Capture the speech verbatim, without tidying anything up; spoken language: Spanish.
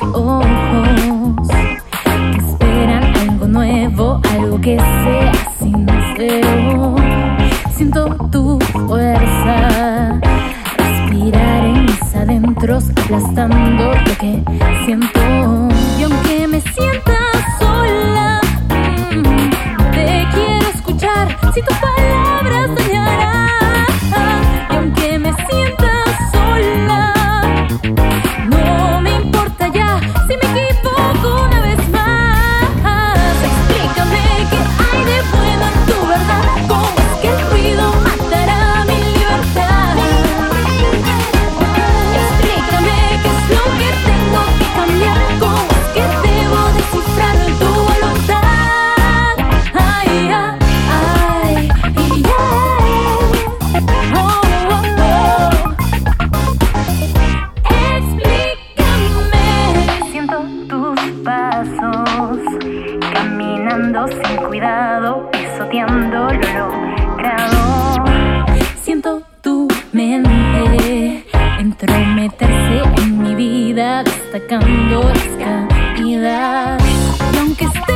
ojos que esperan algo nuevo, algo que sea sincero. Siento tu fuerza respirar en mis adentros, aplastando lo que siento. Y aunque me sienta sola, mm, te quiero escuchar si tus palabras dañarán. Y aunque me sienta sola, no me importa ya si me equivoco una vez más. Explícame qué hay de bueno en tu verdad. ¿Cómo es que el ruido matará mi libertad? Explícame qué es lo que tengo que cambiar. ¿Cómo es que debo descifrar tu voluntad? Ay, ay, ay, yeah. Oh, oh, oh. Explícame. Siento tus pasos caminando sin cuidado, pisoteando lo logrado. Siento tu mente entrometerse en mi vida, destacando las caídas. Y aunque esté